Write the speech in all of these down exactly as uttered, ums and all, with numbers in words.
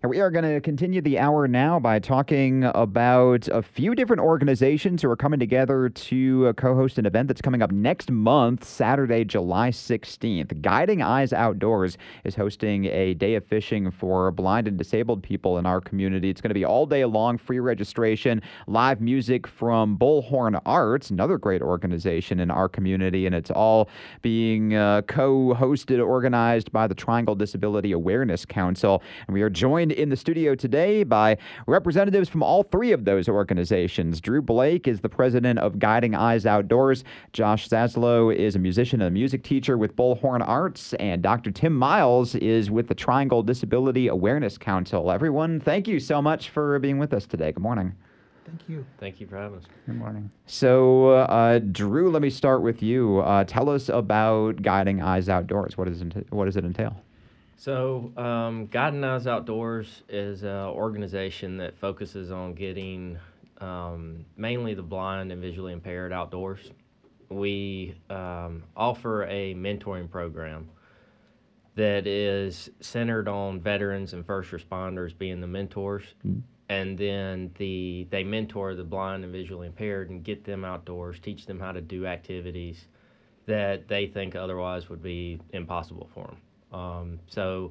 We are going to continue the hour now by talking about a few different organizations who are coming together to uh, co-host an event that's coming up next month, Saturday, July sixteenth. Guiding Eyes Outdoors is hosting a day of fishing for blind and disabled people in our community. It's going to be all day long, free registration, live music from Bullhorn Arts, another great organization in our community, and it's all being uh, co-hosted, organized by the Triangle Disability Awareness Council. And we are joined in the studio today by representatives from all three of those organizations. Drew Blake is the president of Guiding Eyes Outdoors. Josh Zaslow is a musician and a music teacher with Bullhorn Arts. And Doctor Tim Miles is with the Triangle Disability Awareness Council. Everyone, thank you so much for being with us today. Good morning. Thank you. Thank you for having us. Good morning. So, uh, Drew, let me start with you. Uh, tell us about Guiding Eyes Outdoors. What, is it, what does it entail? So, um, Guiding Eyes Outdoors is an organization that focuses on getting um, mainly the blind and visually impaired outdoors. We um, offer a mentoring program that is centered on veterans and first responders being the mentors. Mm-hmm. And then the they mentor the blind and visually impaired and get them outdoors, teach them how to do activities that they think otherwise would be impossible for them. Um, so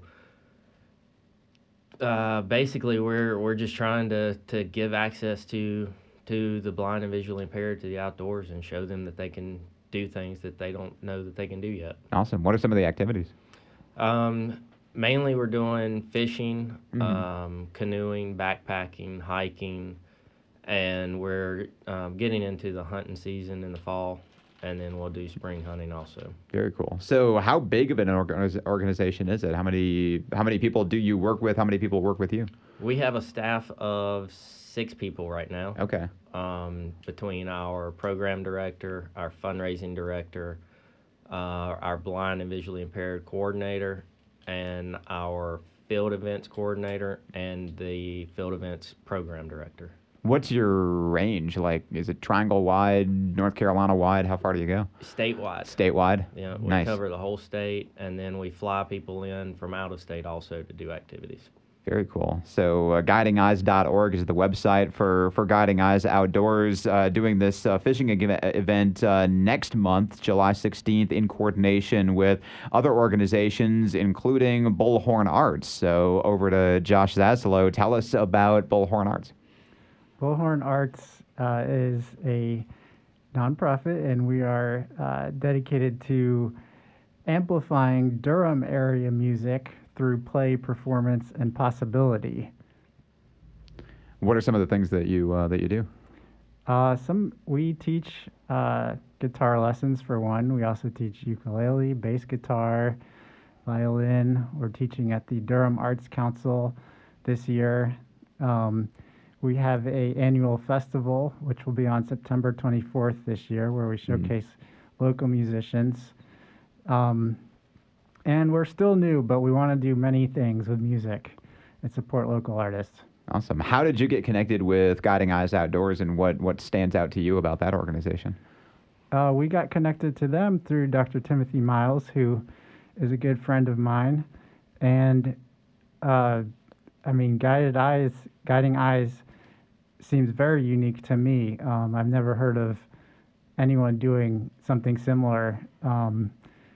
uh, basically, we're we're just trying to, to give access to to the blind and visually impaired to the outdoors and show them that they can do things that they don't know that they can do yet. Awesome. What are some of the activities? Um, mainly, we're doing fishing, mm-hmm. um, canoeing, backpacking, hiking, and we're um, getting into the hunting season in the fall. And then we'll do spring hunting also. Very cool. So how big of an organiz- organization is it? How many how many people do you work with? How many people work with you? We have a staff of six people right now. Okay. Um, between our program director, our fundraising director, uh, our blind and visually impaired coordinator, and our field events coordinator, and the field events program director. What's your range? Like, is it Triangle-wide, North Carolina-wide? How far do you go? Statewide. Statewide? Yeah, we nice. cover the whole state, and then we fly people in from out of state also to do activities. Very cool. So uh, guiding eyes dot org is the website for, for Guiding Eyes Outdoors, uh, doing this uh, fishing event uh, next month, July sixteenth, in coordination with other organizations, including Bullhorn Arts. So over to Josh Zaslow. Tell us about Bullhorn Arts. Bullhorn Arts uh, is a nonprofit, and we are uh, dedicated to amplifying Durham area music through play, performance, and possibility. What are some of the things that you uh, that you do? Uh, some we teach uh, guitar lessons for one. We also teach ukulele, bass guitar, violin. We're teaching at the Durham Arts Council this year. Um, We have a annual festival, which will be on September twenty-fourth this year, where we showcase mm-hmm. local musicians. Um, and we're still new, but we want to do many things with music and support local artists. Awesome. How did you get connected with Guiding Eyes Outdoors, and what, what stands out to you about that organization? Uh, we got connected to them through Doctor Timothy Miles, who is a good friend of mine. And, uh, I mean, Guided Eyes, Guiding Eyes seems very unique to me. Um, I've never heard of anyone doing something similar. Um,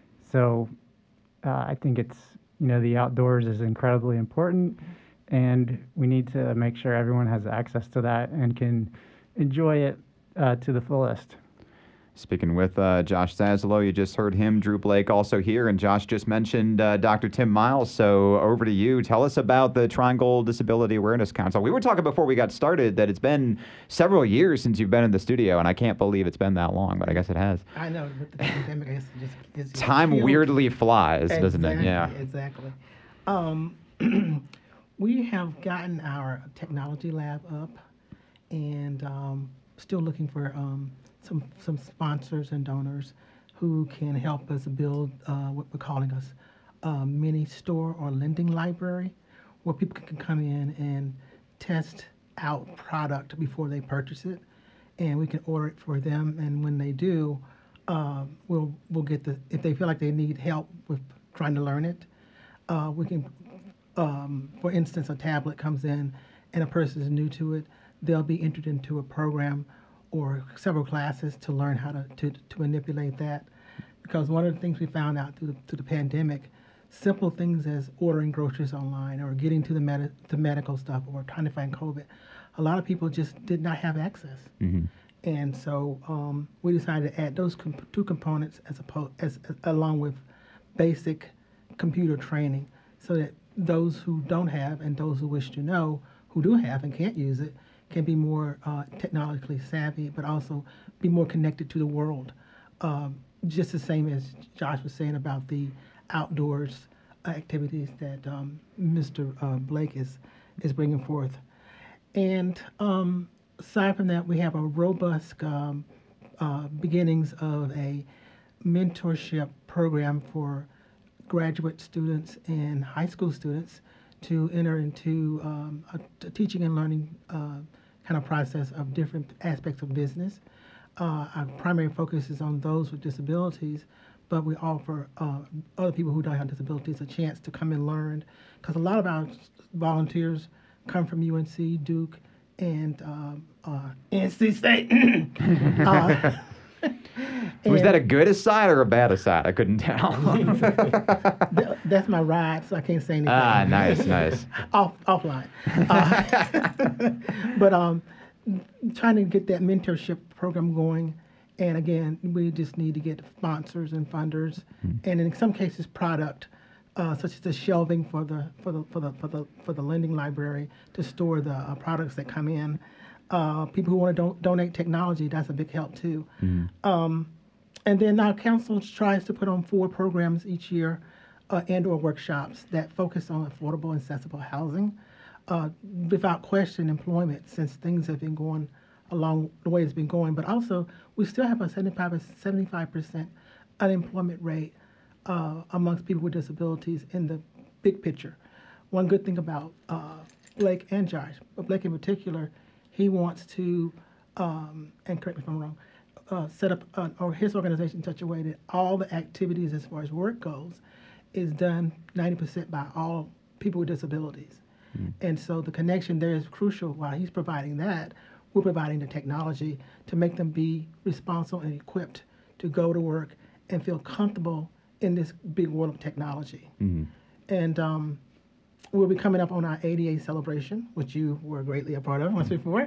so uh, I think it's, you know, the outdoors is incredibly important, and we need to make sure everyone has access to that and can enjoy it uh, to the fullest. Speaking with uh, Josh Zaslow, you just heard him. Drew Blake also here, and Josh just mentioned uh, Doctor Tim Miles. So over to you. Tell us about the Triangle Disability Awareness Council. We were talking before we got started that it's been several years since you've been in the studio, and I can't believe it's been that long, but I guess it has. I know, but the pandemic is just... It's Time huge. weirdly flies, exactly, doesn't it? Yeah. Exactly. Um, we have gotten our technology lab up, and um, still looking for... Um, Some, some sponsors and donors who can help us build uh, what we're calling us a mini store or lending library, where people can come in and test out product before they purchase it, and we can order it for them. And when they do, uh, we'll we'll get the if they feel like they need help with trying to learn it, uh, we can um, for instance, a tablet comes in and a person is new to it, they'll be entered into a program or several classes to learn how to, to, to manipulate that. Because one of the things we found out through the, through the pandemic, simple things as ordering groceries online or getting to the, med- the medical stuff or trying to find COVID, a lot of people just did not have access. Mm-hmm. And so um, we decided to add those comp- two components as, oppo- as, as along with basic computer training, so that those who don't have and those who wish to know, who do have and can't use it, can be more uh, technologically savvy, but also be more connected to the world. Um, just the same as Josh was saying about the outdoors activities that um, Mister Uh, Blake is is bringing forth. And um, aside from that, we have a robust um, uh, beginnings of a mentorship program for graduate students and high school students to enter into um, a, a teaching and learning uh, kind of process of different aspects of business. Uh, our primary focus is on those with disabilities, but we offer uh, other people who don't have disabilities a chance to come and learn, because a lot of our volunteers come from U N C, Duke, and um, uh, N C State. uh, Was and that a good aside or a bad aside? I couldn't tell. th- that's my ride, so I can't say anything. Ah, nice, nice. Off offline. Uh, but um, trying to get that mentorship program going, and again, we just need to get sponsors and funders, and in some cases, product, uh, such as the shelving for the for the for the for the for the lending library to store the uh, products that come in. Uh, people who want to don- donate technology, that's a big help too. Um, and then our council tries to put on four programs each year uh, and or workshops that focus on affordable and accessible housing. Uh, without question, employment, since things have been going along the way it's been going, but also we still have a seventy-five percent unemployment rate uh, amongst people with disabilities in the big picture. One good thing about uh, Blake and Josh, but Blake in particular, he wants to, um, and correct me if I'm wrong, uh, set up an, or his organization in such a way that all the activities as far as work goes is done ninety percent by all people with disabilities. Mm. And so the connection there is crucial. While he's providing that, we're providing the technology to make them be responsible and equipped to go to work and feel comfortable in this big world of technology. Mm-hmm. And um, we'll be coming up on our A D A celebration, which you were greatly a part of once before.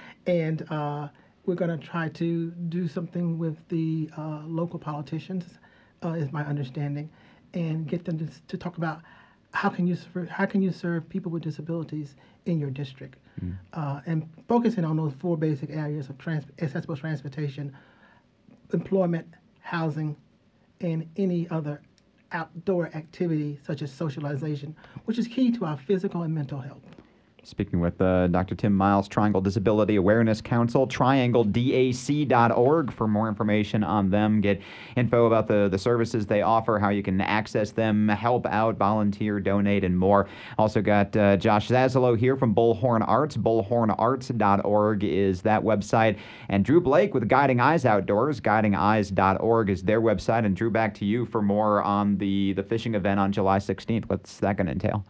And uh, we're going to try to do something with the uh, local politicians, uh, is my understanding, and get them to, to talk about how can you serve, how can you serve people with disabilities in your district, mm. uh, and focusing on those four basic areas of trans- accessible transportation, employment, housing, and any other outdoor activity such as socialization, which is key to our physical and mental health. Speaking with uh, Doctor Tim Miles, Triangle Disability Awareness Council, triangle D A C dot org for more information on them. Get info about the, the services they offer, how you can access them, help out, volunteer, donate, and more. Also got uh, Josh Zaslow here from Bullhorn Arts. bullhorn arts dot org is that website. And Drew Blake with Guiding Eyes Outdoors. guiding eyes dot org is their website. And Drew, back to you for more on the, the fishing event on July sixteenth. What's that going to entail?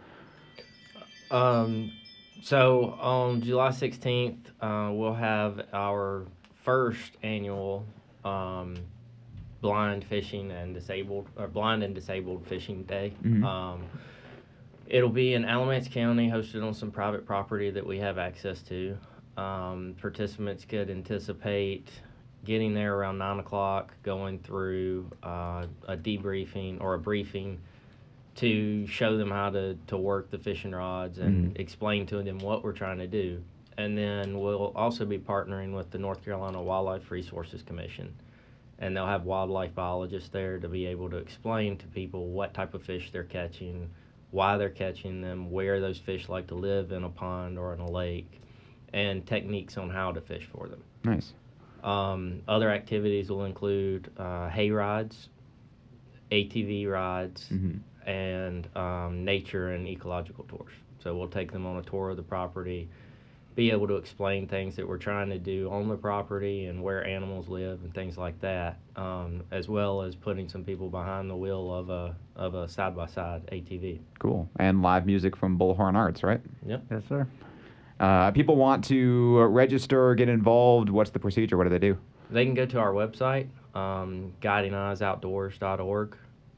Um... So on July sixteenth, uh, we'll have our first annual um, blind fishing and disabled, or blind and disabled fishing day. Mm-hmm. Um, it'll be in Alamance County, hosted on some private property that we have access to. Um, participants could anticipate getting there around nine o'clock, going through uh, a debriefing or a briefing to show them how to, to work the fishing rods and mm. explain to them what we're trying to do. And then we'll also be partnering with the North Carolina Wildlife Resources Commission. And they'll have wildlife biologists there to be able to explain to people what type of fish they're catching, why they're catching them, where those fish like to live in a pond or in a lake, and techniques on how to fish for them. Nice. Um, other activities will include uh, hay rides, A T V rides, mm-hmm. and um, nature and ecological tours. So we'll take them on a tour of the property, be able to explain things that we're trying to do on the property and where animals live and things like that, um, as well as putting some people behind the wheel of a of a side by side A T V. Cool. And live music from Bullhorn Arts, right? Yep. Yes, sir. Uh, people want to register, get involved. What's the procedure? What do they do? They can go to our website, um, guiding eyes outdoors dot org,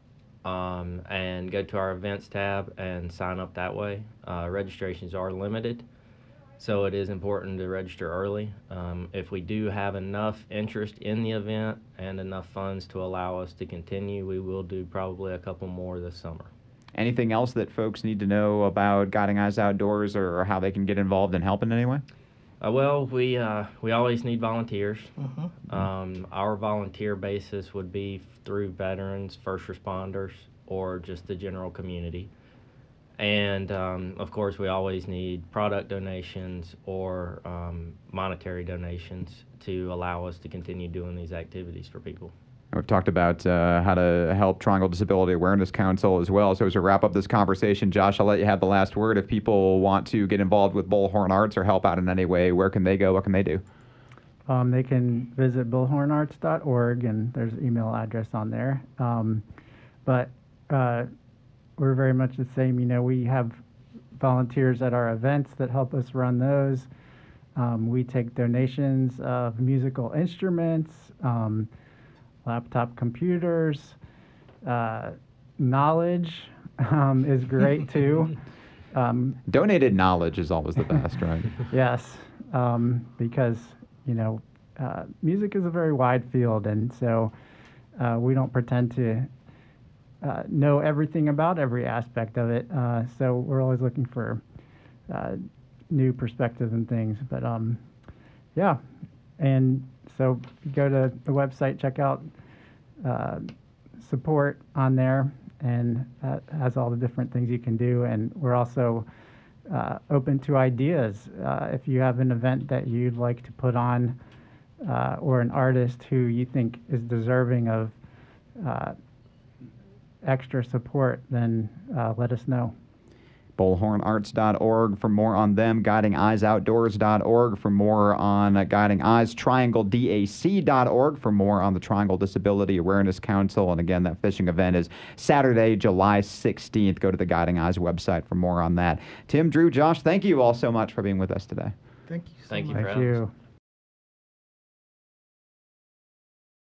um, and go to our events tab and sign up that way. Uh, registrations are limited, so it is important to register early. Um, if we do have enough interest in the event and enough funds to allow us to continue, we will do probably a couple more this summer. Anything else that folks need to know about Guiding Eyes Outdoors or how they can get involved and help in any way? Uh, well, we uh, we always need volunteers. Mhm. Um, our volunteer basis would be through veterans, first responders, or just the general community. And um, of course, we always need product donations or um, monetary donations to allow us to continue doing these activities for people. We've talked about uh, how to help Triangle Disability Awareness Council as well. So as we wrap up this conversation, Josh, I'll let you have the last word. If people want to get involved with Bullhorn Arts or help out in any way, where can they go? What can they do? Um, they can visit bullhorn arts dot org, and there's an email address on there. Um, but uh, we're very much the same. You know, we have volunteers at our events that help us run those. Um, we take donations of musical instruments, um, laptop computers, uh, knowledge um, is great too. Um, Donated knowledge is always the best, right? yes, um, because you know, uh, music is a very wide field, and so uh, we don't pretend to uh, know everything about every aspect of it. Uh, so we're always looking for uh, new perspectives and things. But um, yeah, and so you go to the website, check out uh, support on there, and that has all the different things you can do. And we're also uh, open to ideas. Uh, if you have an event that you'd like to put on, uh, or an artist who you think is deserving of uh, extra support, then uh, let us know. bullhorn arts dot org for more on them, guiding eyes outdoors dot org for more on uh, Guiding Eyes, triangle dac dot org for more on the Triangle Disability Awareness Council. And again, that fishing event is Saturday, July sixteenth. Go to the Guiding Eyes website for more on that. Tim, Drew, Josh, thank you all so much for being with us today. Thank you so Thank you much. for Thank having us. you.